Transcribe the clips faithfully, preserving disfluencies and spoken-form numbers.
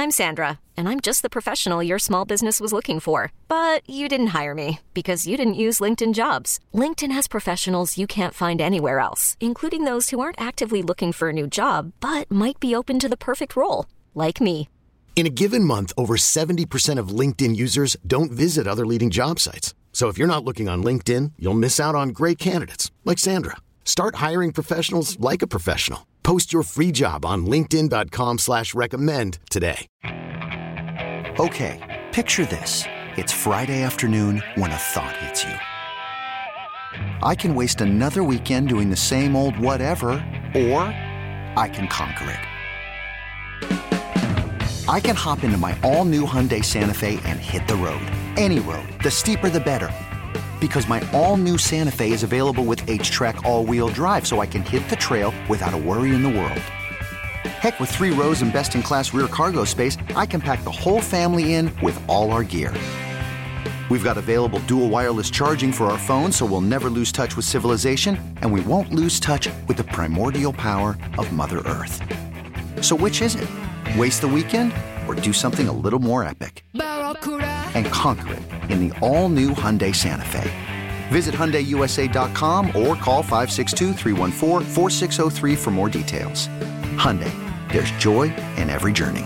I'm Sandra, and I'm just the professional your small business was looking for. But you didn't hire me because you didn't use LinkedIn Jobs. LinkedIn has professionals you can't find anywhere else, including those who aren't actively looking for a new job, but might be open to the perfect role, like me. In a given month, over seventy percent of LinkedIn users don't visit other leading job sites. So if you're not looking on LinkedIn, you'll miss out on great candidates like Sandra. Start hiring professionals like a professional. Post your free job on linkedin dot com slash recommend today. Okay, picture this. It's Friday afternoon when a thought hits you. I can waste another weekend doing the same old whatever, or I can conquer it. I can hop into my all-new Hyundai Santa Fe and hit the road. Any road. The steeper, the better. Because my all-new Santa Fe is available with H-Track all-wheel drive, so I can hit the trail without a worry in the world. Heck, with three rows and best-in-class rear cargo space, I can pack the whole family in with all our gear. We've got available dual wireless charging for our phones, so we'll never lose touch with civilization, and we won't lose touch with the primordial power of Mother Earth. So which is it? Waste the weekend or do something a little more epic? And conquer it in the all-new Hyundai Santa Fe. Visit Hyundai U S A dot com or call five six two, three one four, four six zero three for more details. Hyundai, there's joy in every journey.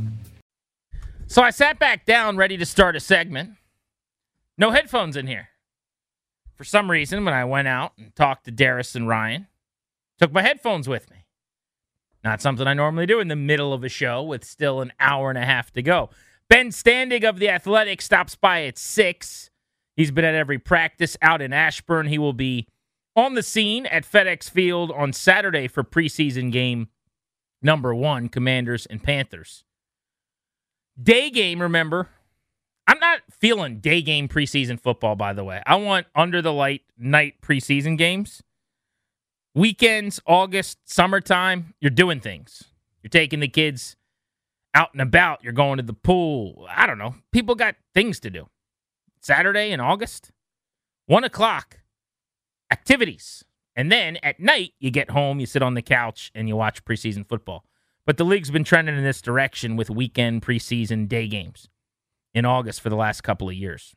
So I sat back down ready to start a segment. No headphones in here. For some reason, when I went out and talked to Darius and Ryan, took my headphones with me. Not something I normally do in the middle of a show with still an hour and a half to go. Ben Standing of The Athletic stops by at six. He's been at every practice out in Ashburn. He will be on the scene at FedEx Field on Saturday for preseason game number one, Commanders and Panthers. Day game, remember? I'm not feeling day game preseason football, by the way. I want under-the-light night preseason games. Weekends, August, summertime, you're doing things. You're taking the kids out and about. You're going to the pool. I don't know. People got things to do. Saturday in August, one o'clock, activities. And then at night, you get home, you sit on the couch, and you watch preseason football. But the league's been trending in this direction with weekend preseason day games in August for the last couple of years.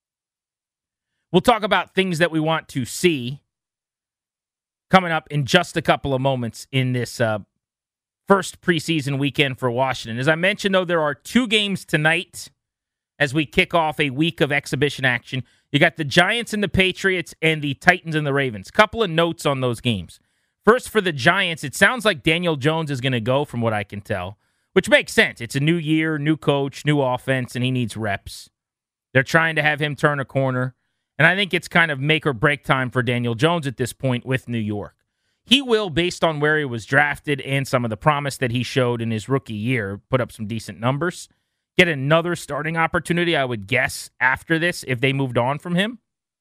We'll talk about things that we want to see coming up in just a couple of moments in this uh, first preseason weekend for Washington. As I mentioned, though, there are two games tonight as we kick off a week of exhibition action. You got the Giants and the Patriots and the Titans and the Ravens. Couple of notes on those games. First, for the Giants, it sounds like Daniel Jones is going to go from what I can tell, which makes sense. It's a new year, new coach, new offense, and he needs reps. They're trying to have him turn a corner. And I think it's kind of make or break time for Daniel Jones at this point with New York. He will, based on where he was drafted and some of the promise that he showed in his rookie year, put up some decent numbers. Get another starting opportunity, I would guess, after this if they moved on from him.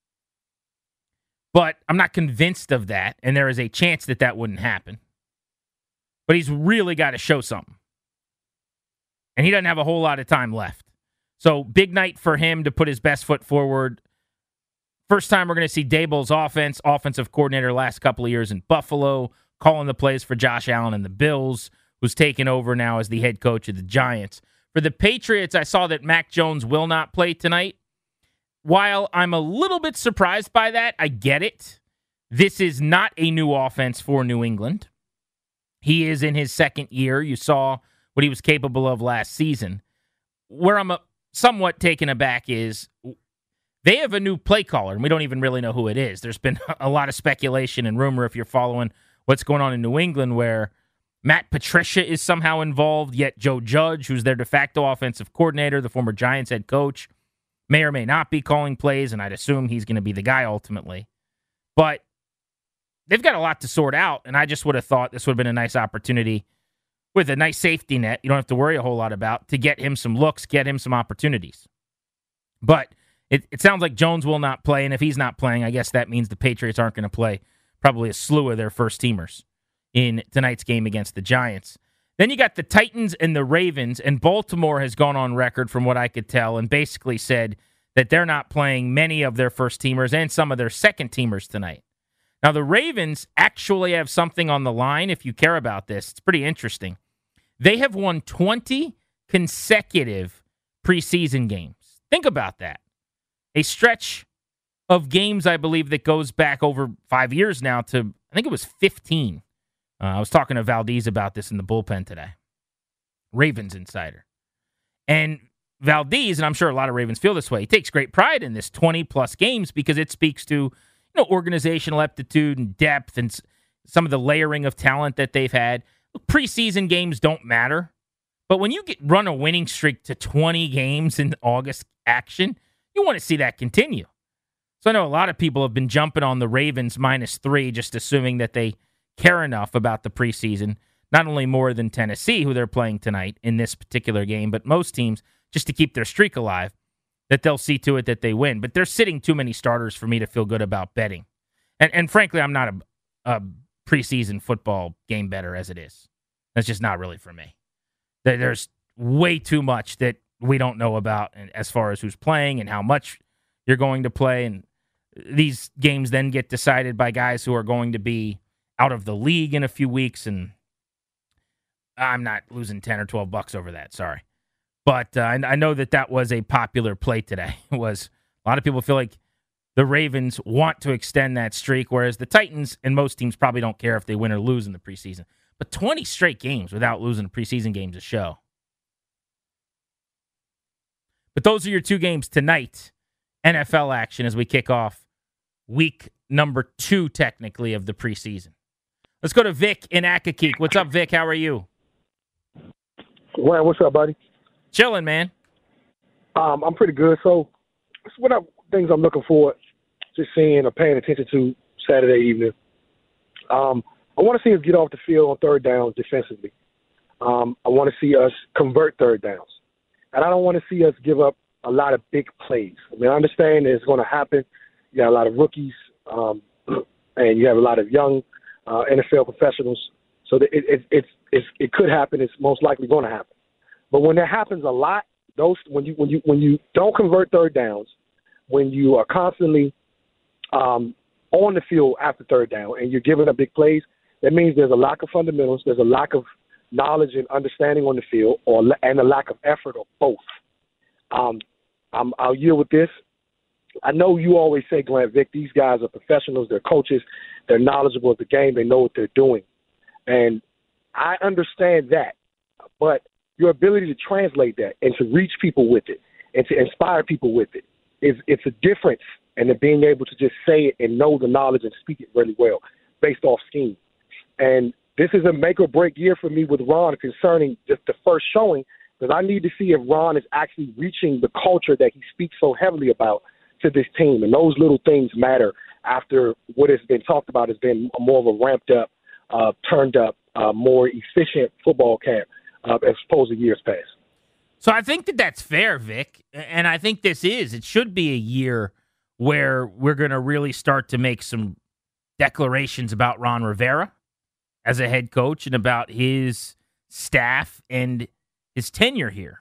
But I'm not convinced of that, and there is a chance that that wouldn't happen. But he's really got to show something. And he doesn't have a whole lot of time left. So big night for him to put his best foot forward. First time we're going to see Daboll's offense, offensive coordinator last couple of years in Buffalo, calling the plays for Josh Allen and the Bills, who's taken over now as the head coach of the Giants. For the Patriots, I saw that Mac Jones will not play tonight. While I'm a little bit surprised by that, I get it. This is not a new offense for New England. He is in his second year. You saw what he was capable of last season. Where I'm a, somewhat taken aback is they have a new play caller, and we don't even really know who it is. There's been a lot of speculation and rumor, if you're following what's going on in New England, where Matt Patricia is somehow involved, yet Joe Judge, who's their de facto offensive coordinator, the former Giants head coach, may or may not be calling plays, and I'd assume he's going to be the guy ultimately. But they've got a lot to sort out, and I just would have thought this would have been a nice opportunity with a nice safety net you don't have to worry a whole lot about to get him some looks, get him some opportunities. But It, it sounds like Jones will not play, and if he's not playing, I guess that means the Patriots aren't going to play probably a slew of their first teamers in tonight's game against the Giants. Then you got the Titans and the Ravens, and Baltimore has gone on record from what I could tell and basically said that they're not playing many of their first teamers and some of their second teamers tonight. Now, the Ravens actually have something on the line if you care about this. It's pretty interesting. They have won twenty consecutive preseason games. Think about that. A stretch of games, I believe, that goes back over five years now to, I think it was fifteen. Uh, I was talking to Valdez about this in the bullpen today. Ravens insider. And Valdez, and I'm sure a lot of Ravens feel this way, he takes great pride in this twenty-plus games because it speaks to, you know, organizational aptitude and depth and some of the layering of talent that they've had. Preseason games don't matter. But when you get run a winning streak to twenty games in August action, you want to see that continue. So I know a lot of people have been jumping on the Ravens minus three, just assuming that they care enough about the preseason, not only more than Tennessee, who they're playing tonight in this particular game, but most teams, just to keep their streak alive, that they'll see to it that they win. But they're sitting too many starters for me to feel good about betting. And, and frankly, I'm not a, a preseason football game better as it is. That's just not really for me. There's way too much that we don't know about as far as who's playing and how much you're going to play. And these games then get decided by guys who are going to be out of the league in a few weeks. And I'm not losing ten or twelve bucks over that. Sorry. But uh, I know that that was a popular play today. It was a lot of people feel like the Ravens want to extend that streak, whereas the Titans and most teams probably don't care if they win or lose in the preseason. But twenty straight games without losing a preseason game is a show. But those are your two games tonight. N F L action as we kick off week number two, technically, of the preseason. Let's go to Vic in Accokeek. What's up, Vic? How are you? Well, what's up, buddy? Chilling, man. Um, I'm pretty good. So, what are things I'm looking for, just seeing or paying attention to Saturday evening? Um, I want to see us get off the field on third down defensively. Um, I want to see us convert third downs. And I don't want to see us give up a lot of big plays. I mean, I understand it's going to happen. You got a lot of rookies, um, and you have a lot of young uh, N F L professionals. So it, it, it's, it's, it could happen. It's most likely going to happen. But when that happens a lot, those when you when you when you don't convert third downs, when you are constantly um, on the field after third down and you're giving up big plays, that means there's a lack of fundamentals, there's a lack of knowledge and understanding on the field, or and a lack of effort, or both. Um, I'm, I'll yield with this. I know you always say, Glenn, Vic, these guys are professionals, they're coaches, they're knowledgeable of the game, they know what they're doing. And I understand that. But your ability to translate that and to reach people with it and to inspire people with it, is it's a difference in being able to just say it and know the knowledge and speak it really well based off scheme. And this is a make or break year for me with Ron concerning just the first showing, because I need to see if Ron is actually reaching the culture that he speaks so heavily about to this team. And those little things matter after what has been talked about has been more of a ramped up, uh, turned up, uh, more efficient football camp uh, as opposed to years past. So I think that that's fair, Vic. And I think this is. It should be a year where we're going to really start to make some declarations about Ron Rivera as a head coach and about his staff and his tenure here.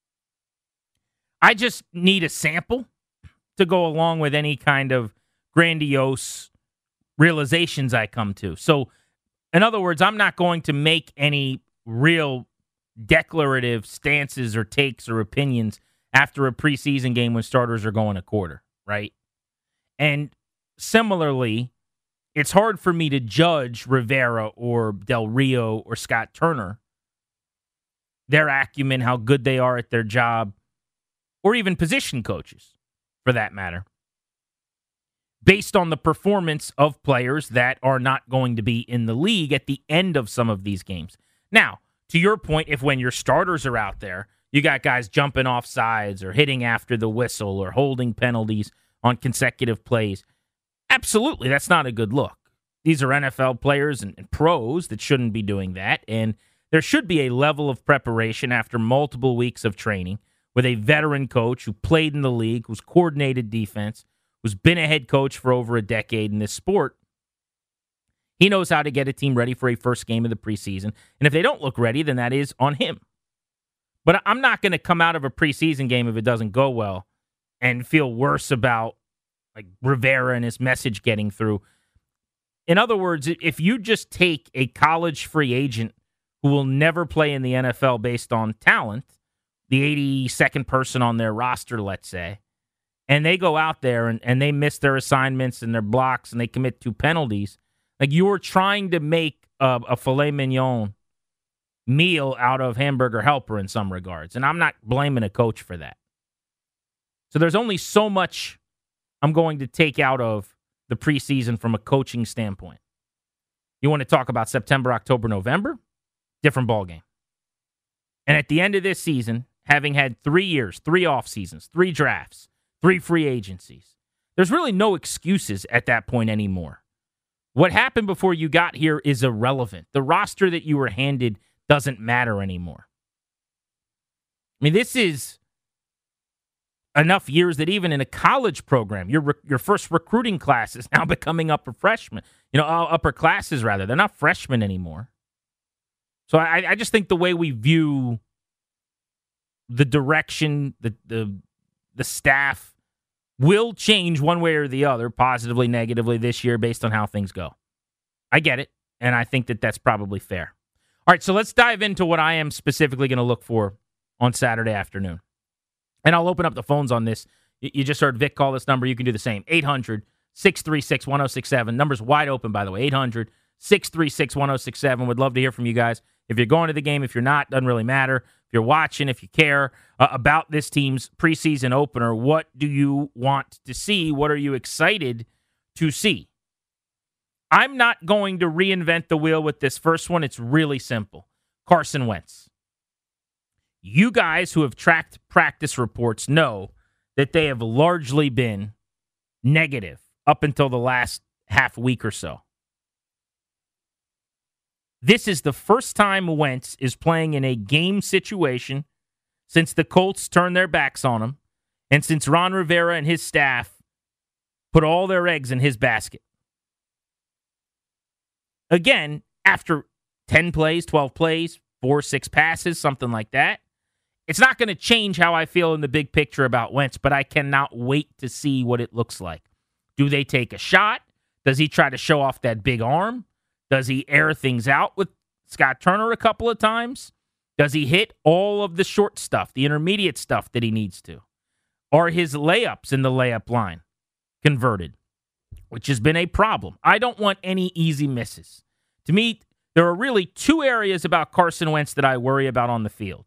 I just need a sample to go along with any kind of grandiose realizations I come to. So, in other words, I'm not going to make any real declarative stances or takes or opinions after a preseason game when starters are going a quarter, right? And similarly, it's hard for me to judge Rivera or Del Rio or Scott Turner, their acumen, how good they are at their job, or even position coaches, for that matter, based on the performance of players that are not going to be in the league at the end of some of these games. Now, to your point, if when your starters are out there, you got guys jumping off sides or hitting after the whistle or holding penalties on consecutive plays, absolutely, that's not a good look. These are N F L players and, and pros that shouldn't be doing that, and there should be a level of preparation after multiple weeks of training with a veteran coach who played in the league, who's coordinated defense, who's been a head coach for over a decade in this sport. He knows how to get a team ready for a first game of the preseason, and if they don't look ready, then that is on him. But I'm not going to come out of a preseason game if it doesn't go well and feel worse about like Rivera and his message getting through. In other words, if you just take a college free agent who will never play in the N F L based on talent the eighty-second person on their roster, let's say, and they go out there and, and they miss their assignments and their blocks and they commit two penalties, like you were trying to make a, a filet mignon meal out of hamburger helper in some regards. And I'm not blaming a coach for that. So there's only so much I'm going to take out of the preseason from a coaching standpoint. You want to talk about September, October, November? Different ballgame. And at the end of this season, having had three years, three off seasons, three drafts, three free agencies, there's really no excuses at that point anymore. What happened before you got here is irrelevant. The roster that you were handed doesn't matter anymore. I mean, this is enough years that even in a college program, your your first recruiting class is now becoming upper freshmen. You know, upper classes rather. They're not freshmen anymore. So I, I just think the way we view the direction, the the the staff will change one way or the other, positively, negatively this year based on how things go. I get it, and I think that that's probably fair. All right, so let's dive into what I am specifically going to look for on Saturday afternoon. And I'll open up the phones on this. You just heard Vic call this number. You can do the same. eight hundred, six three six, one oh six seven. Number's wide open, by the way. eight hundred, six three six, one oh six seven. Would love to hear from you guys. If you're going to the game, if you're not, doesn't really matter. If you're watching, if you care uh, about this team's preseason opener, what do you want to see? What are you excited to see? I'm not going to reinvent the wheel with this first one. It's really simple. Carson Wentz. You guys who have tracked practice reports know that they have largely been negative up until the last half week or so. This is the first time Wentz is playing in a game situation since the Colts turned their backs on him and since Ron Rivera and his staff put all their eggs in his basket. Again, after ten plays, twelve plays, four, six passes, something like that, it's not going to change how I feel in the big picture about Wentz, but I cannot wait to see what it looks like. Do they take a shot? Does he try to show off that big arm? Does he air things out with Scott Turner a couple of times? Does he hit all of the short stuff, the intermediate stuff that he needs to? Are his layups in the layup line converted? Which has been a problem. I don't want any easy misses. To me, there are really two areas about Carson Wentz that I worry about on the field.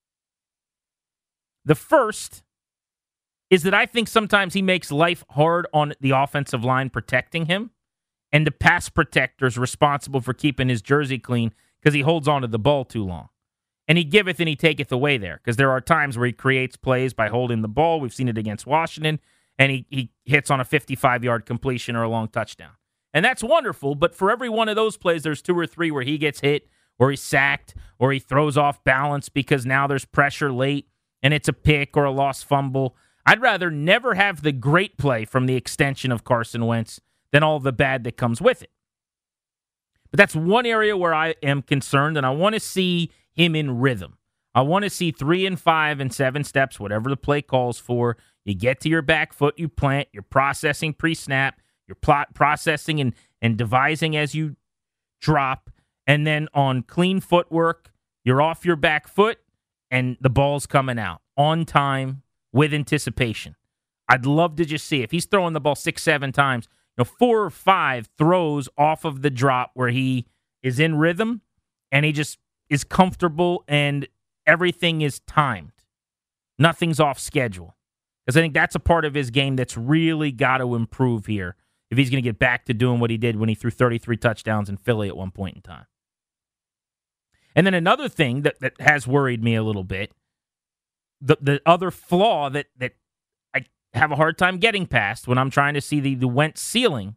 The first is that I think sometimes he makes life hard on the offensive line protecting him and the pass protectors responsible for keeping his jersey clean because he holds on to the ball too long. And he giveth and he taketh away there because there are times where he creates plays by holding the ball. We've seen it against Washington. And he, he hits on a fifty-five-yard completion or a long touchdown. And that's wonderful, but for every one of those plays, there's two or three where he gets hit or he's sacked or he throws off balance because now there's pressure late and it's a pick or a lost fumble. I'd rather never have the great play from the extension of Carson Wentz than all the bad that comes with it. But that's one area where I am concerned, and I want to see him in rhythm. I want to see three and five and seven steps, whatever the play calls for. You get to your back foot, you plant, you're processing pre-snap, you're plot processing and, and devising as you drop, and then on clean footwork, you're off your back foot, and the ball's coming out on time with anticipation. I'd love to just see if he's throwing the ball six, seven times, you know, four or five throws off of the drop where he is in rhythm and he just is comfortable and everything is timed. Nothing's off schedule. Because I think that's a part of his game that's really got to improve here if he's going to get back to doing what he did when he threw thirty-three touchdowns in Philly at one point in time. And then another thing that, that has worried me a little bit, the the other flaw that, that I have a hard time getting past when I'm trying to see the, the Wentz ceiling,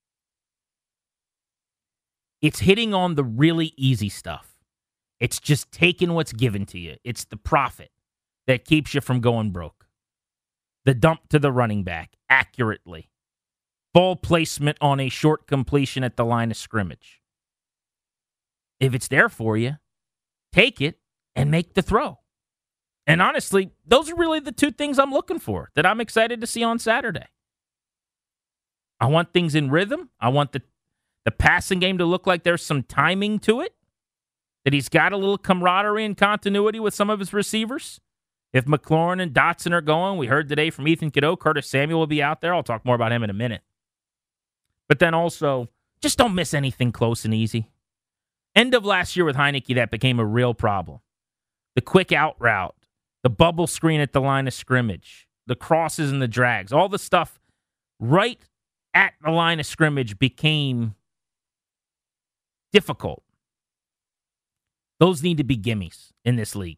it's hitting on the really easy stuff. It's just taking what's given to you. It's the profit that keeps you from going broke. The dump to the running back accurately. Ball placement on a short completion at the line of scrimmage. If it's there for you, take it and make the throw. And honestly, those are really the two things I'm looking for that I'm excited to see on Saturday. I want things in rhythm. I want the, the passing game to look like there's some timing to it, that he's got a little camaraderie and continuity with some of his receivers. If McLaurin and Dotson are going, we heard today from Ethan Cadeau, Curtis Samuel will be out there. I'll talk more about him in a minute. But then also, just don't miss anything close and easy. End of last year with Heineke, that became a real problem. The quick out route, the bubble screen at the line of scrimmage, the crosses and the drags, all the stuff right at the line of scrimmage became difficult. Those need to be gimmies in this league.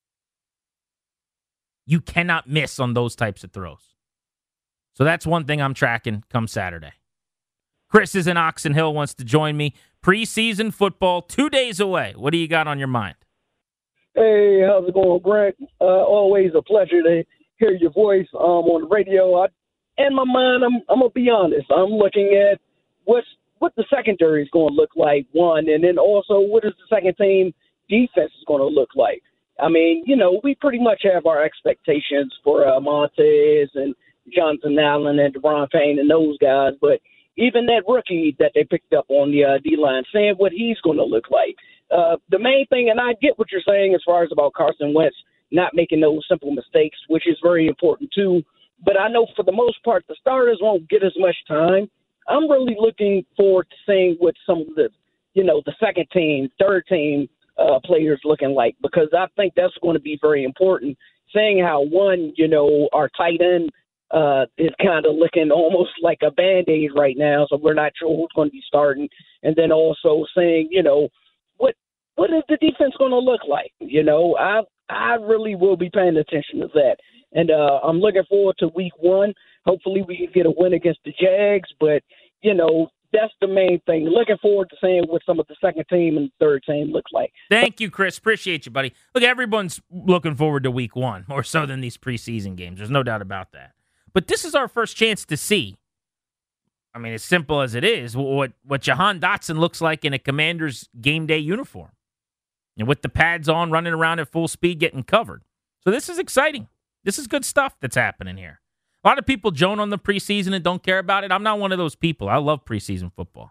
You cannot miss on those types of throws. So that's one thing I'm tracking come Saturday. Chris is in Oxon Hill, wants to join me. Preseason football, two days away. What do you got on your mind? Hey, how's it going, Greg? Uh, always a pleasure to hear your voice um, on the radio. I, in my mind, I'm, I'm going to be honest. I'm looking at what's, what the secondary is going to look like, one, and then also what is the second team defense is going to look like. I mean, you know, we pretty much have our expectations for uh, Montez and Jonathan Allen and DeBron Payne and those guys, but even that rookie that they picked up on the uh, D-line, saying what he's going to look like. Uh, the main thing, and I get what you're saying as far as about Carson Wentz not making those simple mistakes, which is very important too, but I know for the most part the starters won't get as much time. I'm really looking forward to seeing what some of the, you know, the second team, third team uh, players looking like, because I think that's going to be very important. Saying how one, you know, our tight end uh, is kind of looking almost like a Band-Aid right now, so we're not sure who's going to be starting. And then also saying, you know, what what is the defense going to look like? You know, I I really will be paying attention to that. And uh, I'm looking forward to week one. Hopefully we can get a win against the Jags, but, you know, that's the main thing. Looking forward to seeing what some of the second team and third team looks like. Thank you, Chris. Appreciate you, buddy. Look, everyone's looking forward to week one, more so than these preseason games. There's no doubt about that. But this is our first chance to see, I mean, as simple as it is, what, what Jahan Dotson looks like in a Commander's game day uniform. And with the pads on, running around at full speed, getting covered. So this is exciting. This is good stuff that's happening here. A lot of people joan on the preseason and don't care about it. I'm not one of those people. I love preseason football.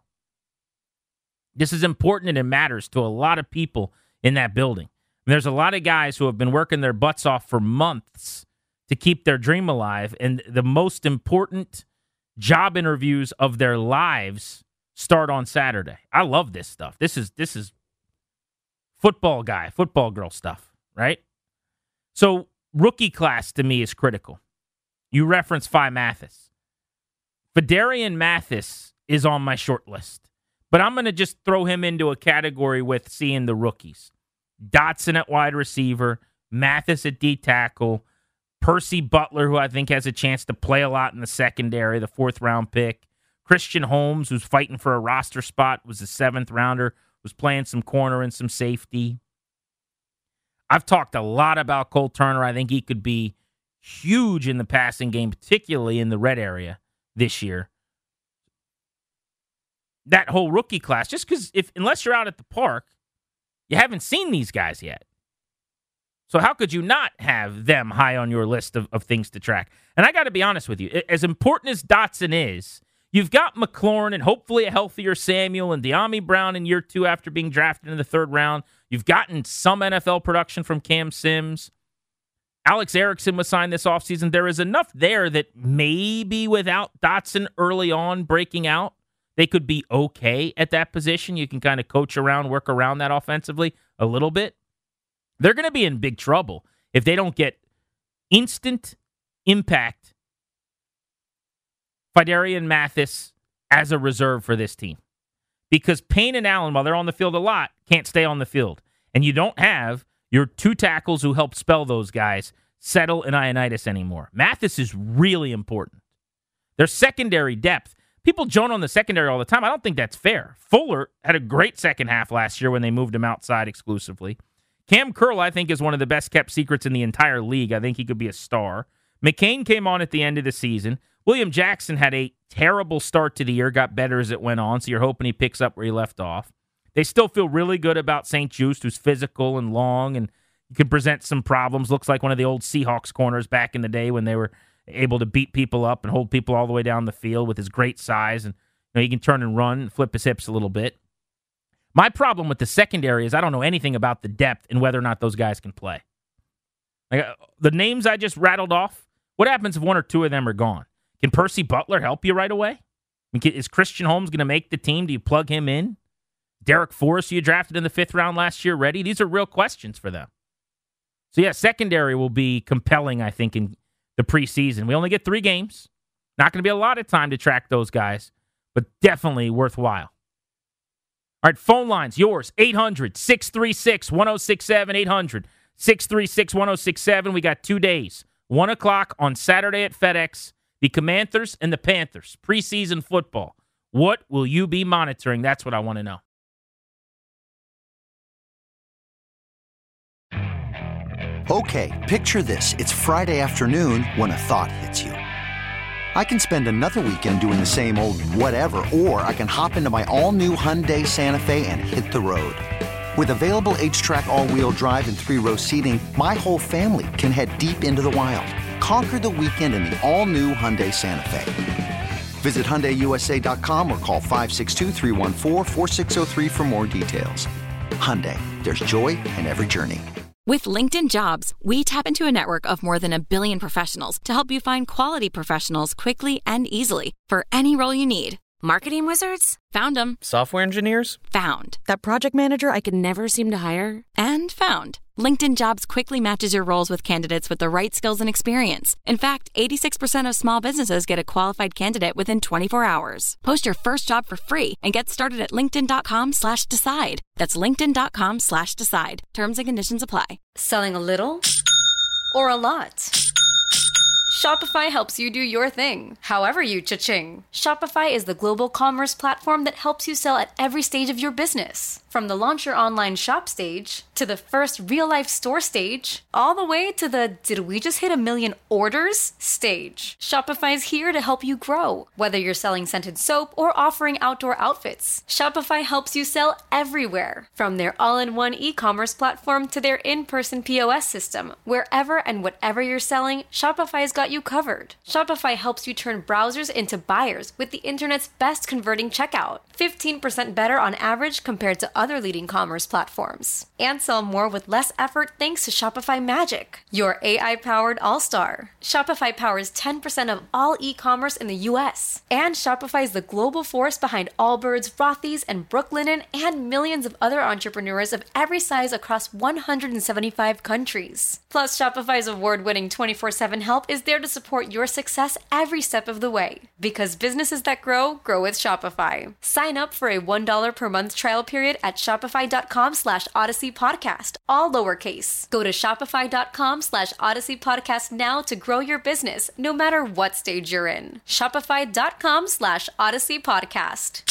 This is important and it matters to a lot of people in that building. And there's a lot of guys who have been working their butts off for months to keep their dream alive. And the most important job interviews of their lives start on Saturday. I love this stuff. This is this is football guy, football girl stuff, right? So rookie class to me is critical. You reference Phi Mathis. Fedarian Mathis is on my short list, but I'm going to just throw him into a category with seeing the rookies. Dotson at wide receiver, Mathis at D tackle, Percy Butler, who I think has a chance to play a lot in the secondary, the fourth round pick. Christian Holmes, who's fighting for a roster spot, was the seventh rounder, was playing some corner and some safety. I've talked a lot about Cole Turner. I think he could be huge in the passing game, particularly in the red area this year. That whole rookie class, just because if unless you're out at the park, you haven't seen these guys yet. So how could you not have them high on your list of, of things to track? And I got to be honest with you, as important as Dotson is, you've got McLaurin and hopefully a healthier Samuel and De'Ami Brown in year two after being drafted in the third round. You've gotten some N F L production from Cam Sims. Alex Erickson was signed this offseason. There is enough there that maybe without Dotson early on breaking out, they could be okay at that position. You can kind of coach around, work around that offensively a little bit. They're going to be in big trouble if they don't get instant impact Fedarian Mathis as a reserve for this team. Because Payne and Allen, while they're on the field a lot, can't stay on the field. And you don't have your two tackles who help spell those guys, Settle and Ioannidis, anymore. Mathis is really important. Their secondary depth. People joan on the secondary all the time. I don't think that's fair. Fuller had a great second half last year when they moved him outside exclusively. Cam Curl, I think, is one of the best-kept secrets in the entire league. I think he could be a star. McCain came on at the end of the season. William Jackson had a terrible start to the year, got better as it went on, so you're hoping he picks up where he left off. They still feel really good about Saint Just, who's physical and long and can present some problems. Looks like one of the old Seahawks corners back in the day when they were able to beat people up and hold people all the way down the field with his great size. And you know, he can turn and run and flip his hips a little bit. My problem with the secondary is I don't know anything about the depth and whether or not those guys can play. Like uh, the names I just rattled off, what happens if one or two of them are gone? Can Percy Butler help you right away? I mean, can, is Christian Holmes going to make the team? Do you plug him in? Derek Forrest, who you drafted in the fifth round last year, ready? These are real questions for them. So, yeah, secondary will be compelling, I think, in the preseason. We only get three games. Not going to be a lot of time to track those guys, but definitely worthwhile. All right, phone lines, yours, eight hundred, six three six, one oh six seven, eight hundred, six three six, one oh six seven. We got two days, one o'clock on Saturday at FedEx, the Commanders and the Panthers, preseason football. What will you be monitoring? That's what I want to know. Okay, picture this. It's Friday afternoon when a thought hits you. I can spend another weekend doing the same old whatever, or I can hop into my all-new Hyundai Santa Fe and hit the road. With available H-Track all-wheel drive and three-row seating, my whole family can head deep into the wild. Conquer the weekend in the all-new Hyundai Santa Fe. Visit Hyundai U S A dot com or call five six two, three one four, four six zero three for more details. Hyundai, there's joy in every journey. With LinkedIn Jobs, we tap into a network of more than a billion professionals to help you find quality professionals quickly and easily for any role you need. Marketing wizards? Found them. Software engineers? Found. That project manager I could never seem to hire? And found. LinkedIn Jobs quickly matches your roles with candidates with the right skills and experience. In fact, eighty-six percent of small businesses get a qualified candidate within twenty-four hours. Post your first job for free and get started at linkedin.com slash decide. That's linkedin.com slash decide. Terms and conditions apply. Selling a little or a lot? Shopify helps you do your thing, however you cha-ching. Shopify is the global commerce platform that helps you sell at every stage of your business. From the launch your online shop stage, to the first real-life store stage, all the way to the did we just hit a million orders stage. Shopify's here to help you grow. Whether you're selling scented soap or offering outdoor outfits, Shopify helps you sell everywhere. From their all-in-one e-commerce platform to their in-person P O S system, wherever and whatever you're selling, Shopify's got you covered. Shopify helps you turn browsers into buyers with the internet's best converting checkout. fifteen percent better on average compared to other leading commerce platforms. And sell more with less effort thanks to Shopify Magic, your A I-powered all-star. Shopify powers ten percent of all e-commerce in the U S. And Shopify is the global force behind Allbirds, Rothy's, and Brooklinen, and millions of other entrepreneurs of every size across one hundred seventy-five countries. Plus, Shopify's award-winning twenty-four seven help is there to support your success every step of the way. Because businesses that grow, grow with Shopify. Sign up for a one dollar per month trial period at shopify.com slash Odyssey Podcast, all lowercase. Go to shopify.com slash Odyssey Podcast now to grow your business, no matter what stage you're in. Shopify.com slash Odyssey Podcast.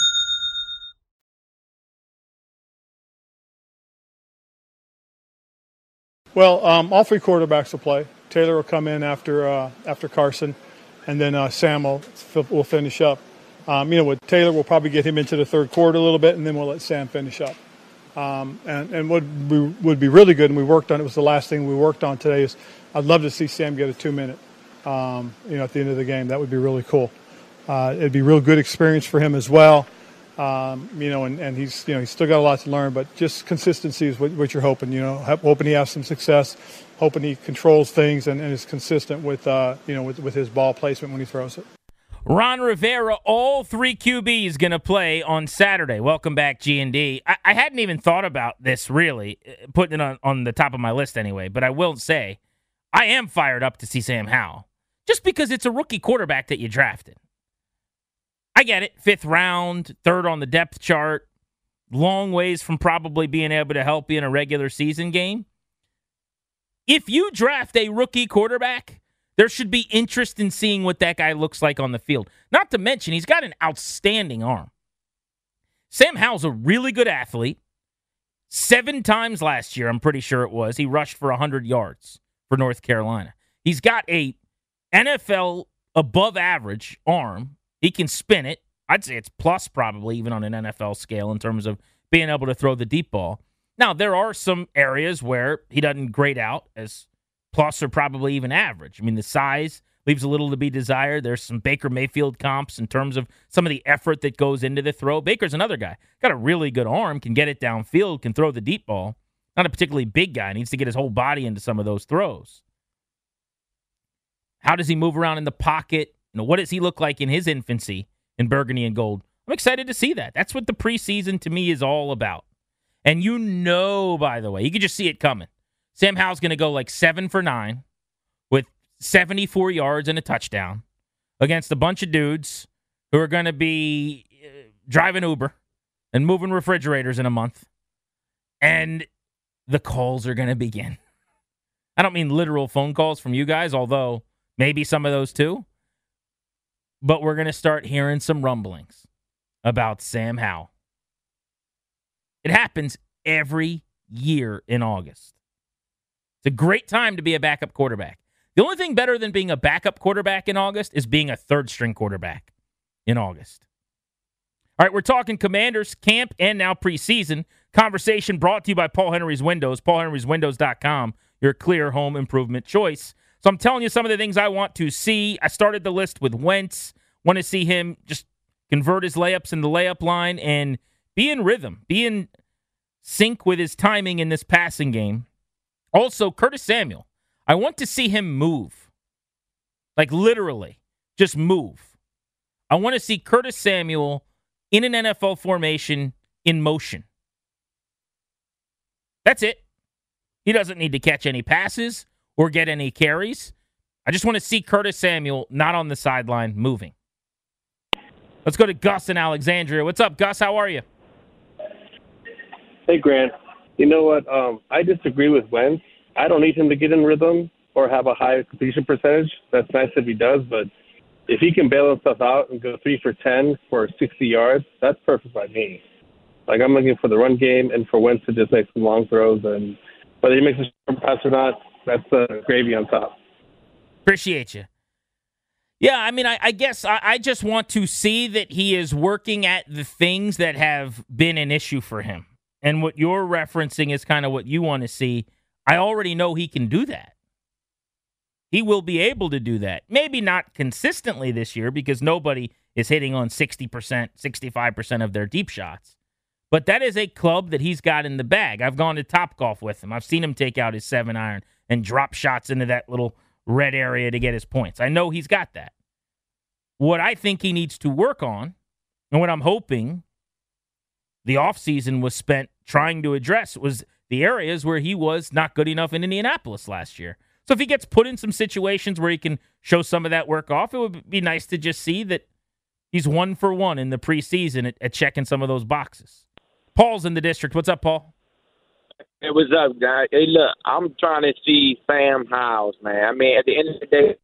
Well, um, all three quarterbacks will play. Taylor will come in after uh, after Carson, and then uh, Sam will, will finish up. Um, you know, with Taylor, we'll probably get him into the third quarter a little bit, and then we'll let Sam finish up. Um, and, and what we, would be really good, and we worked on it, was the last thing we worked on today, is I'd love to see Sam get a two-minute, um, you know, at the end of the game. That would be really cool. Uh, it'd be a real good experience for him as well. Um, you know, and, and he's, you know, he's still got a lot to learn, but just consistency is what, what you're hoping, you know, hoping he has some success, hoping he controls things and, and is consistent with, uh, you know, with, with his ball placement when he throws it. Ron Rivera, all three Q Bs going to play on Saturday. Welcome back, G and D. I, I hadn't even thought about this, really, putting it on, on the top of my list anyway, but I will say I am fired up to see Sam Howell, just because it's a rookie quarterback that you drafted. I get it, fifth round, third on the depth chart, long ways from probably being able to help you in a regular season game. If you draft a rookie quarterback, there should be interest in seeing what that guy looks like on the field. Not to mention, he's got an outstanding arm. Sam Howell's a really good athlete. Seven times last year, I'm pretty sure it was, he rushed for one hundred yards for North Carolina. He's got a N F L above average arm. He can spin it. I'd say it's plus probably even on an N F L scale in terms of being able to throw the deep ball. Now, there are some areas where he doesn't grade out as plus or probably even average. I mean, the size leaves a little to be desired. There's some Baker Mayfield comps in terms of some of the effort that goes into the throw. Baker's another guy. Got a really good arm, can get it downfield, can throw the deep ball. Not a particularly big guy. Needs to get his whole body into some of those throws. How does he move around in the pocket? You know, what does he look like in his infancy in burgundy and gold? I'm excited to see that. That's what the preseason to me is all about. And you know, by the way, you can just see it coming. Sam Howell's going to go like seven for nine with seventy-four yards and a touchdown against a bunch of dudes who are going to be uh, driving Uber and moving refrigerators in a month. And the calls are going to begin. I don't mean literal phone calls from you guys, although maybe some of those too. But we're going to start hearing some rumblings about Sam Howell. It happens every year in August. It's a great time to be a backup quarterback. The only thing better than being a backup quarterback in August is being a third-string quarterback in August. All right, we're talking Commanders camp and now preseason. Conversation brought to you by Paul Henry's Windows, paul henrys windows dot com, your clear home improvement choice. So I'm telling you some of the things I want to see. I started the list with Wentz. Want to see him just convert his layups in the layup line and be in rhythm, be in sync with his timing in this passing game. Also, Curtis Samuel. I want to see him move. Like literally, just move. I want to see Curtis Samuel in an N F L formation in motion. That's it. He doesn't need to catch any passes or get any carries. I just want to see Curtis Samuel not on the sideline moving. Let's go to Gus in Alexandria. What's up, Gus? How are you? Hey, Grant. You know what? Um, I disagree with Wentz. I don't need him to get in rhythm or have a high completion percentage. That's nice if he does, but if he can bail himself out and go three for ten for sixty yards, that's perfect by me. Like, I'm looking for the run game and for Wentz to just make some long throws, and whether he makes a short pass or not, that's uh, gravy on top. Appreciate you. Yeah, I mean, I, I guess I, I just want to see that he is working at the things that have been an issue for him. And what you're referencing is kind of what you want to see. I already know he can do that. He will be able to do that. Maybe not consistently this year because nobody is hitting on sixty percent, sixty-five percent of their deep shots. But that is a club that he's got in the bag. I've gone to Topgolf with him. I've seen him take out his seven iron and drop shots into that little red area to get his points. I know he's got that. What I think he needs to work on, and what I'm hoping the offseason was spent trying to address, was the areas where he was not good enough in Indianapolis last year. So if he gets put in some situations where he can show some of that work off, it would be nice to just see that he's one for one in the preseason at, at checking some of those boxes. Paul's in the district. What's up, Paul? Hey, what's up, guys? Hey, look, I'm trying to see Sam Howell, man. I mean, at the end of the day,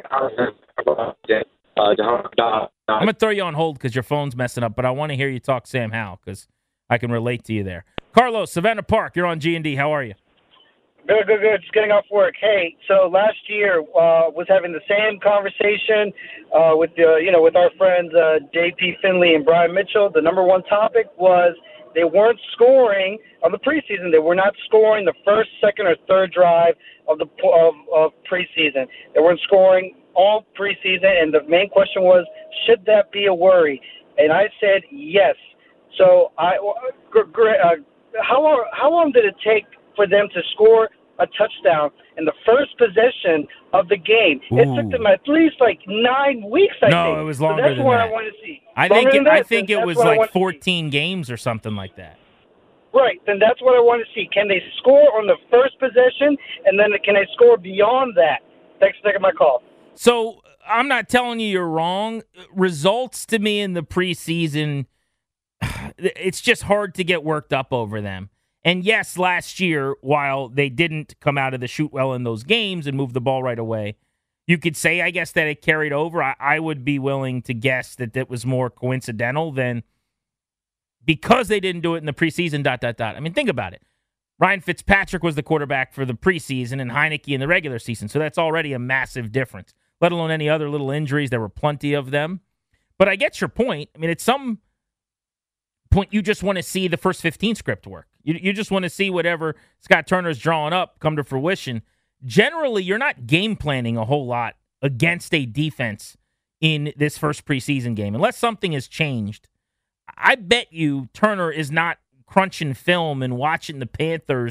uh, the, I'm going to throw you on hold because your phone's messing up, but I want to hear you talk Sam Howell because I can relate to you there. Carlos, Savannah Park, you're on G and D. How are you? Good, good, good. Just getting off work. Hey, so last year uh, was having the same conversation uh, with uh, you know with our friends uh, J P Finley and Brian Mitchell. The number one topic was they weren't scoring on the preseason. They were not scoring the first, second, or third drive of the of, of preseason. They weren't scoring all preseason, and the main question was, should that be a worry? And I said yes. So I, uh, how long how long did it take for them to score a touchdown in the first possession of the game? Ooh. It took them at least like nine weeks, I no, think. No, it was longer so that's than what that. I want to see. I longer think it, that, I think it was like fourteen see. games or something like that. Right, then that's what I want to see. Can they score on the first possession, and then can they score beyond that? Thanks for taking my call. So I'm not telling you you're wrong. Results to me in the preseason, it's just hard to get worked up over them. And yes, last year, while they didn't come out of the shoot well in those games and move the ball right away, you could say, I guess, that it carried over. I, I would be willing to guess that that was more coincidental than because they didn't do it in the preseason, dot, dot, dot. I mean, think about it. Ryan Fitzpatrick was the quarterback for the preseason and Heineke in the regular season, so that's already a massive difference, let alone any other little injuries. There were plenty of them. But I get your point. I mean, at some point, you just want to see the first fifteen script work. You, you just want to see whatever Scott Turner's drawing up come to fruition. Generally, you're not game planning a whole lot against a defense in this first preseason game, unless something has changed. I bet you Turner is not crunching film and watching the Panthers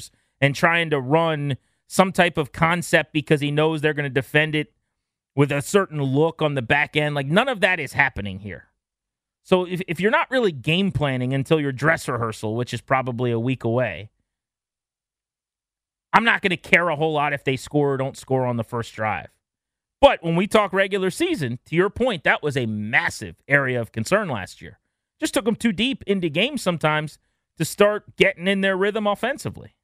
and trying to run some type of concept because he knows they're going to defend it with a certain look on the back end. Like, none of that is happening here. So if, if you're not really game planning until your dress rehearsal, which is probably a week away, I'm not going to care a whole lot if they score or don't score on the first drive. But when we talk regular season, to your point, that was a massive area of concern last year. Just took them too deep into games sometimes to start getting in their rhythm offensively.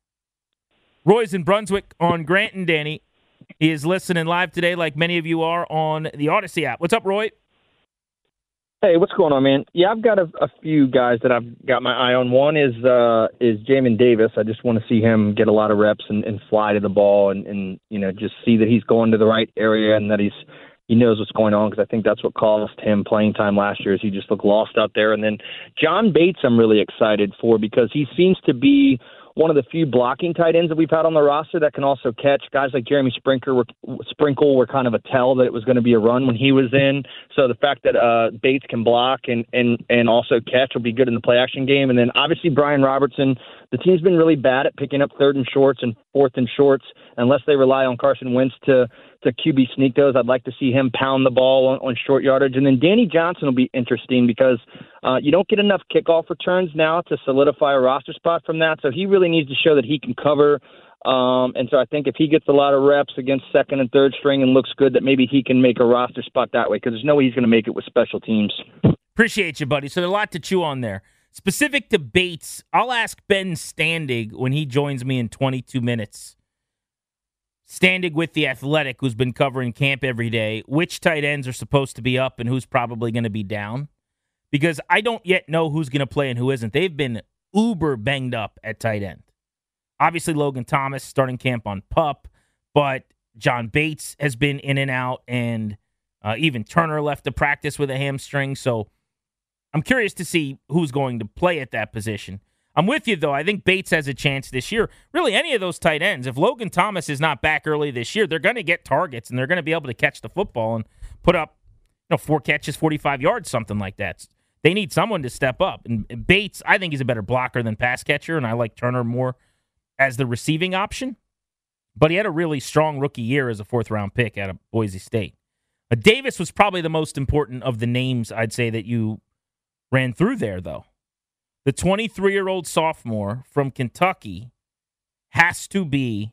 Roy's in Brunswick on Grant and Danny. He is listening live today like many of you are on the Odyssey app. What's up, Roy? Hey, what's going on, man? Yeah, I've got a, a few guys that I've got my eye on. One is uh, is Jamin Davis. I just want to see him get a lot of reps and, and fly to the ball and, and, you know, just see that he's going to the right area and that he's he knows what's going on, because I think that's what cost him playing time last year, is he just looked lost out there. And then John Bates I'm really excited for, because he seems to be one of the few blocking tight ends that we've had on the roster that can also catch. Guys like Jeremy Sprinkle were, Sprinkle were kind of a tell that it was going to be a run when he was in. So the fact that uh, Bates can block and, and, and also catch will be good in the play-action game. And then obviously Brian Robertson, the team's been really bad at picking up third and shorts and fourth and shorts unless they rely on Carson Wentz to, to Q B sneak those. I'd like to see him pound the ball on, on short yardage. And then Danny Johnson will be interesting because uh, you don't get enough kickoff returns now to solidify a roster spot from that. So he really needs to show that he can cover. Um, and so I think if he gets a lot of reps against second and third string and looks good, that maybe he can make a roster spot that way, because there's no way he's going to make it with special teams. Appreciate you, buddy. So there's a lot to chew on there. Specific to Bates, I'll ask Ben Standig when he joins me in twenty-two minutes. Standig with The Athletic, who's been covering camp every day, which tight ends are supposed to be up and who's probably going to be down. Because I don't yet know who's going to play and who isn't. They've been uber banged up at tight end. Obviously, Logan Thomas starting camp on PUP, but John Bates has been in and out, and uh, even Turner left to practice with a hamstring. So I'm curious to see who's going to play at that position. I'm with you, though. I think Bates has a chance this year. Really, any of those tight ends, if Logan Thomas is not back early this year, they're going to get targets, and they're going to be able to catch the football and put up, you know, four catches, forty-five yards, something like that. They need someone to step up. And Bates, I think he's a better blocker than pass catcher, and I like Turner more as the receiving option. But he had a really strong rookie year as a fourth-round pick out of Boise State. But Davis was probably the most important of the names, I'd say, that you ran through there, though. The twenty-three-year-old sophomore from Kentucky has to be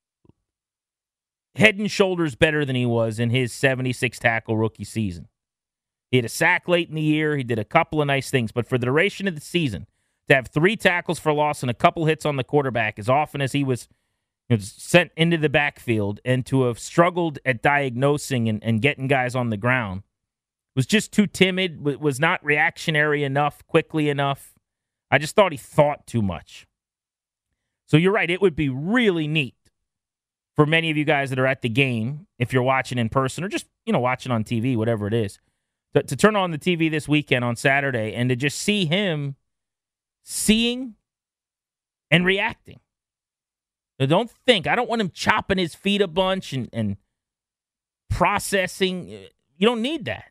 head and shoulders better than he was in his seventy-six tackle rookie season. He had a sack late in the year. He did a couple of nice things. But for the duration of the season, to have three tackles for loss and a couple hits on the quarterback as often as he was, you know, sent into the backfield, and to have struggled at diagnosing and, and getting guys on the ground, was just too timid, was not reactionary enough, quickly enough. I just thought he thought too much. So you're right. It would be really neat for many of you guys that are at the game, if you're watching in person or just, you know, watching on T V, whatever it is, to, to turn on the T V this weekend on Saturday and to just see him seeing and reacting. Now, don't think. I don't want him chopping his feet a bunch and, and processing. You don't need that.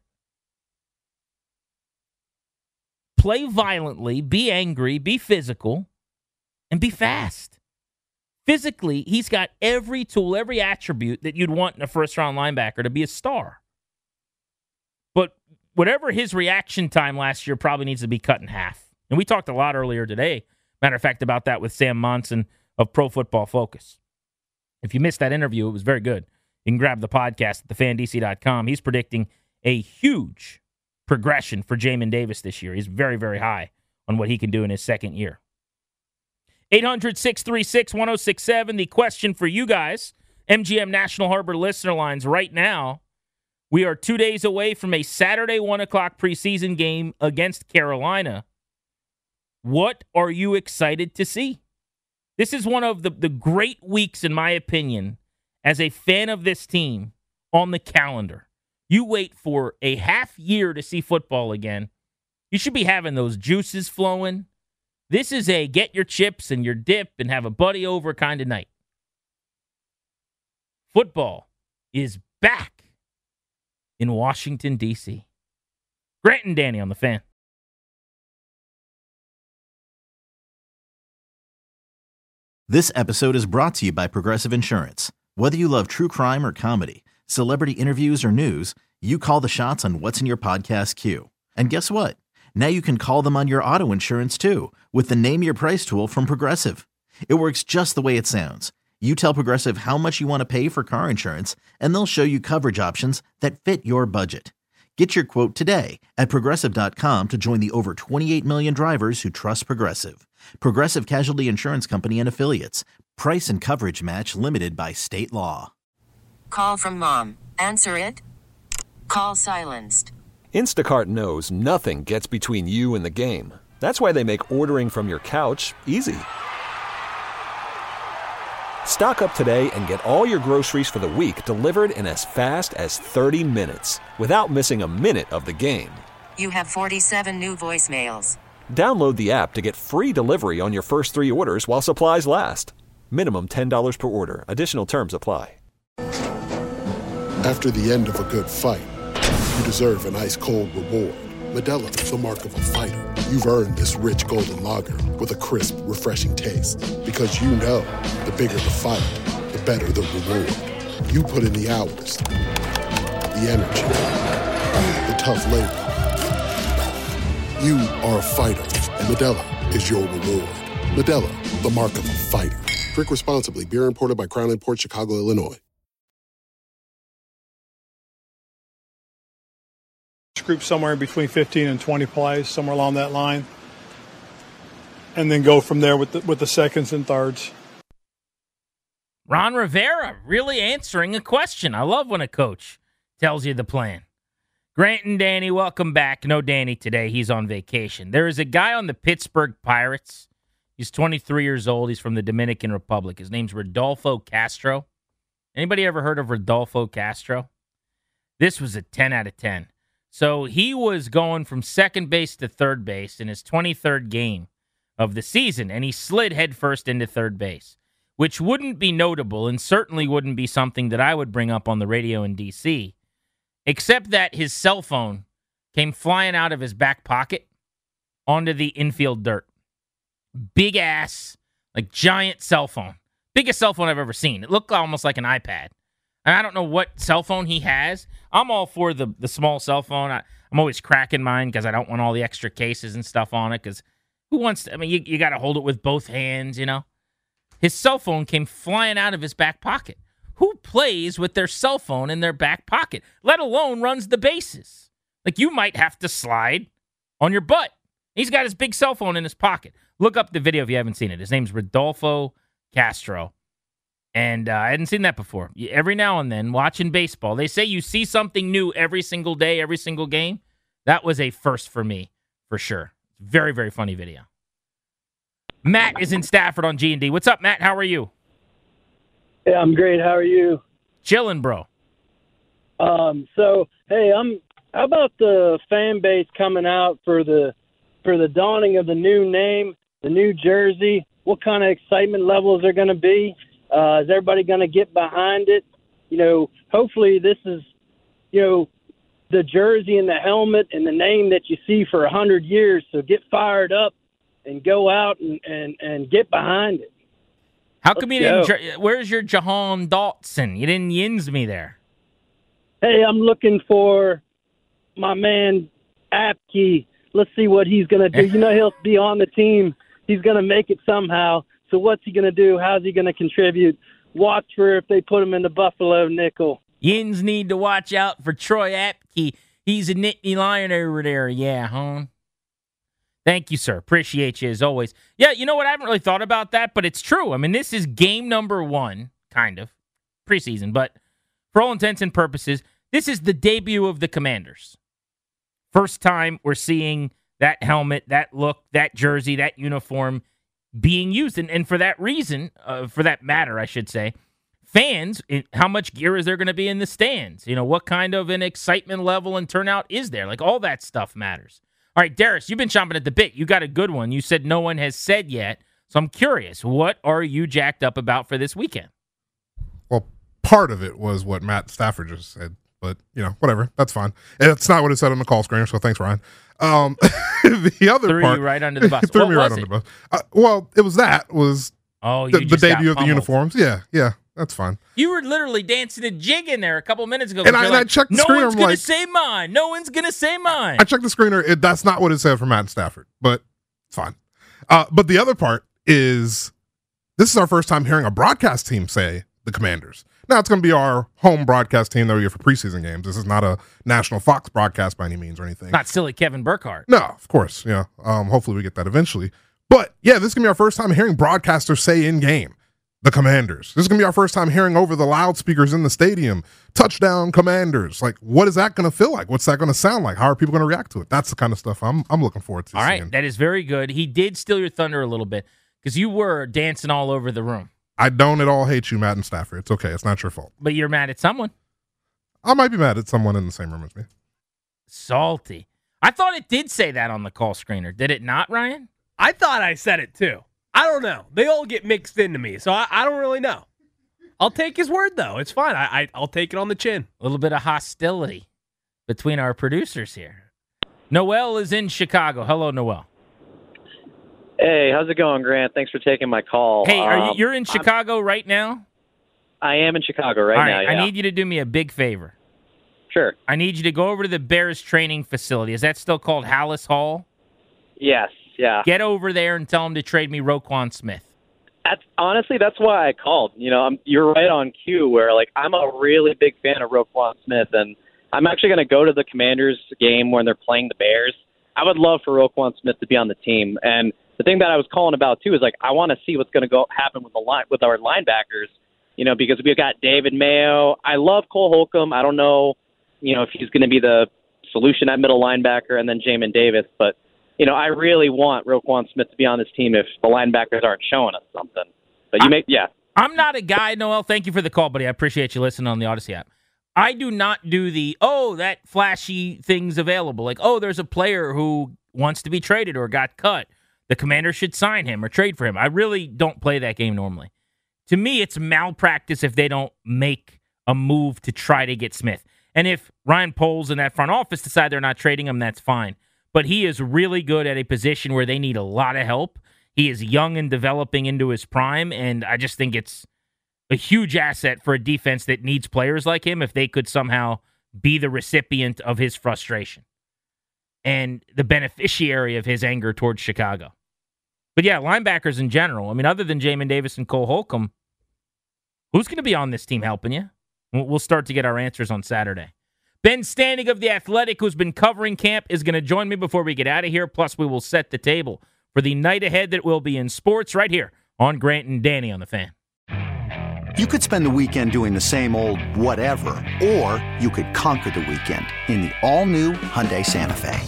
Play violently, be angry, be physical, and be fast. Physically, he's got every tool, every attribute that you'd want in a first-round linebacker to be a star. But whatever his reaction time last year probably needs to be cut in half. And we talked a lot earlier today, matter of fact, about that with Sam Monson of Pro Football Focus. If you missed that interview, it was very good. You can grab the podcast at the fan d c dot com. He's predicting a huge progression for Jamin Davis this year. He's very, very high on what he can do in his second year. eight hundred, six three six, one oh six seven. The question for you guys, M G M National Harbor listener lines right now. We are two days away from a Saturday one o'clock preseason game against Carolina. What are you excited to see? This is one of the, the great weeks, in my opinion, as a fan of this team on the calendar. You wait for a half year to see football again. You should be having those juices flowing. This is a get your chips and your dip and have a buddy over kind of night. Football is back in Washington, D C Grant and Danny on the Fan. This episode is brought to you by Progressive Insurance. Whether you love true crime or comedy, celebrity interviews or news, you call the shots on what's in your podcast queue. And guess what? Now you can call them on your auto insurance too with the Name Your Price tool from Progressive. It works just the way it sounds. You tell Progressive how much you want to pay for car insurance, and they'll show you coverage options that fit your budget. Get your quote today at Progressive dot com to join the over twenty-eight million drivers who trust Progressive. Progressive Casualty Insurance Company and Affiliates. Price and coverage match limited by state law. Call from mom. Answer it. Call silenced. Instacart knows nothing gets between you and the game. That's why they make ordering from your couch easy. Stock up today and get all your groceries for the week delivered in as fast as thirty minutes without missing a minute of the game. You have forty-seven new voicemails. Download the app to get free delivery on your first three orders while supplies last. Minimum ten dollars per order. Additional terms apply. After the end of a good fight, you deserve an ice-cold reward. Modelo is the mark of a fighter. You've earned this rich golden lager with a crisp, refreshing taste. Because you know, the bigger the fight, the better the reward. You put in the hours, the energy, the tough labor. You are a fighter, and Modelo is your reward. Modelo, the mark of a fighter. Drink responsibly. Beer imported by Crown Imports, Chicago, Illinois. Group somewhere between fifteen and twenty plays, somewhere along that line, and then go from there with the, with the seconds and thirds. Ron Rivera really answering a question. I love when a coach tells you the plan. Grant and Danny, welcome back. No Danny today. He's on vacation. There is a guy on the Pittsburgh Pirates. He's twenty-three years old. He's from the Dominican Republic. His name's Rodolfo Castro. Anybody ever heard of Rodolfo Castro? This was a ten out of ten. So he was going from second base to third base in his twenty-third game of the season, and he slid headfirst into third base, which wouldn't be notable and certainly wouldn't be something that I would bring up on the radio in D C, except that his cell phone came flying out of his back pocket onto the infield dirt. Big ass, like giant cell phone. Biggest cell phone I've ever seen. It looked almost like an iPad. And I don't know what cell phone he has. I'm all for the, the small cell phone. I, I'm always cracking mine because I don't want all the extra cases and stuff on it. Because who wants to? I mean, you, you got to hold it with both hands, you know? His cell phone came flying out of his back pocket. Who plays with their cell phone in their back pocket, let alone runs the bases? Like, you might have to slide on your butt. He's got his big cell phone in his pocket. Look up the video if you haven't seen it. His name's Rodolfo Castro. And uh, I hadn't seen that before. Every now and then, watching baseball, they say you see something new every single day, every single game. That was a first for me, for sure. Very, very funny video. Matt is in Stafford on G and D. What's up, Matt? How are you? Yeah, I'm great. How are you? Chilling, bro. Um, so, hey, I'm. How about the fan base coming out for the for the dawning of the new name, the new jersey? What kind of excitement levels are going to be? Uh, is everybody going to get behind it? You know, hopefully this is, you know, the jersey and the helmet and the name that you see for a hundred years. So get fired up and go out and, and, and get behind it. How come Let's you go. didn't? Where's your Jahan Dotson? You didn't yins me there. Hey, I'm looking for my man Apke. Let's see what he's going to do. You know, he'll be on the team. He's going to make it somehow. So what's he going to do? How's he going to contribute? Watch for if they put him in the Buffalo nickel. Yins need to watch out for Troy Apke. He's a Nittany Lion over there. Yeah, huh? Thank you, sir. Appreciate you as always. Yeah, you know what? I haven't really thought about that, but it's true. I mean, this is game number one, kind of, preseason. But for all intents and purposes, this is the debut of the Commanders. First time we're seeing that helmet, that look, that jersey, that uniform being used. And, and for that reason, uh, for that matter, I should say, fans, how much gear is there going to be in the stands? You know, what kind of an excitement level and turnout is there? Like, all that stuff matters. All right, Darius, you've been chomping at the bit. You got a good one. You said no one has said yet. So I'm curious, what are you jacked up about for this weekend? Well, part of it was what Matt Stafford just said. But, you know, whatever. That's fine. And it's not what it said on the call screener, so thanks, Ryan. Um, the other threw part... you right under the bus. threw what me was right it? under the bus. Uh, well, it was that. was Oh, you the, the just got debut of the pummeled. uniforms. Yeah, yeah, that's fine. You were literally dancing a jig in there a couple minutes ago. And I, you're and I like, checked the no screener. one's I'm gonna like, say mine. No one's gonna say mine. I checked the screener. It, that's not what it said for Matt Stafford, but it's fine. Uh, but the other part is this is our first time hearing a broadcast team say the Commanders. Now it's going to be our home broadcast team that we get for preseason games. This is not a national Fox broadcast by any means or anything. Not silly Kevin Burkhardt. No, of course. Yeah. Um, hopefully we get that eventually. But yeah, this is going to be our first time hearing broadcasters say in game the Commanders. This is going to be our first time hearing over the loudspeakers in the stadium, touchdown Commanders. Like, what is that going to feel like? What's that going to sound like? How are people going to react to it? That's the kind of stuff I'm I'm looking forward to All seeing. right, that is very good. He did steal your thunder a little bit because you were dancing all over the room. I don't at all hate you, Matt and Stafford. It's okay. It's not your fault. But you're mad at someone. I might be mad at someone in the same room as me. Salty. I thought it did say that on the call screener. Did it not, Ryan? I thought I said it too. I don't know. They all get mixed into me, so I, I don't really know. I'll take his word, though. It's fine. I, I, I'll take it on the chin. A little bit of hostility between our producers here. Noel is in Chicago. Hello, Noel. Hey, how's it going, Grant? Thanks for taking my call. Hey, are you, Um, you're in Chicago I'm, right now? I am in Chicago right, All right, now, yeah. I need you to do me a big favor. Sure. I need you to go over to the Bears training facility. Is that still called Hallis Hall? Yes, yeah. Get over there and tell them to trade me Roquan Smith. That's, honestly, that's why I called. You know, I'm, you're right on cue where, like, I'm a really big fan of Roquan Smith, and I'm actually going to go to the Commanders game when they're playing the Bears. I would love for Roquan Smith to be on the team, and the thing that I was calling about too is like I want to see what's going to go happen with the line with our linebackers, you know, because we've got David Mayo. I love Cole Holcomb. I don't know, you know, if he's going to be the solution at middle linebacker, and then Jamin Davis. But you know, I really want Roquan Smith to be on this team if the linebackers aren't showing us something. But you make yeah. I'm not a guy, Noel. Thank you for the call, buddy. I appreciate you listening on the Odyssey app. I do not do the oh that flashy things available, like oh there's a player who wants to be traded or got cut. The Commander should sign him or trade for him. I really don't play that game normally. To me, it's malpractice if they don't make a move to try to get Smith. And if Ryan Poles and that front office decide they're not trading him, that's fine. But he is really good at a position where they need a lot of help. He is young and developing into his prime, and I just think it's a huge asset for a defense that needs players like him if they could somehow be the recipient of his frustration and the beneficiary of his anger towards Chicago. But yeah, linebackers in general. I mean, other than Jamin Davis and Cole Holcomb, who's going to be on this team helping you? We'll start to get our answers on Saturday. Ben Standing of The Athletic, who's been covering camp, is going to join me before we get out of here. Plus, we will set the table for the night ahead that will be in sports right here on Grant and Danny on The Fan. You could spend the weekend doing the same old whatever, or you could conquer the weekend in the all-new Hyundai Santa Fe.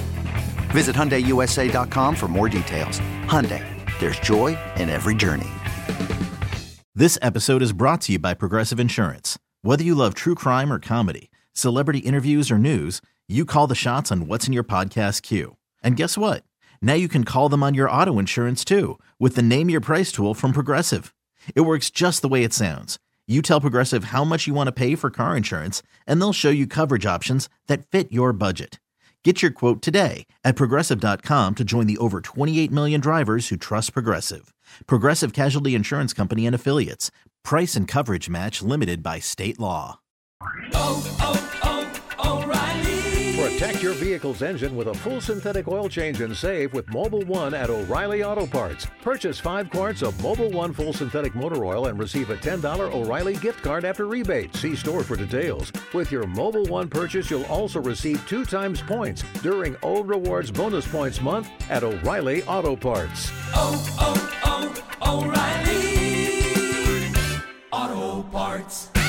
Visit Hyundai U S A dot com for more details. Hyundai, there's joy in every journey. This episode is brought to you by Progressive Insurance. Whether you love true crime or comedy, celebrity interviews or news, you call the shots on what's in your podcast queue. And guess what? Now you can call them on your auto insurance too with the Name Your Price tool from Progressive. It works just the way it sounds. You tell Progressive how much you want to pay for car insurance, and they'll show you coverage options that fit your budget. Get your quote today at Progressive dot com to join the over twenty-eight million drivers who trust Progressive. Progressive Casualty Insurance Company and Affiliates. Price and coverage match limited by state law. Oh, oh, oh, O'Reilly. Protect your vehicle's engine with a full synthetic oil change and save with Mobile One at O'Reilly Auto Parts. Purchase five quarts of Mobile One full synthetic motor oil and receive a ten dollars O'Reilly gift card after rebate. See store for details. With your Mobile One purchase, you'll also receive two times points during O Rewards Bonus Points Month at O'Reilly Auto Parts. Oh, oh, oh, O'Reilly Auto Parts.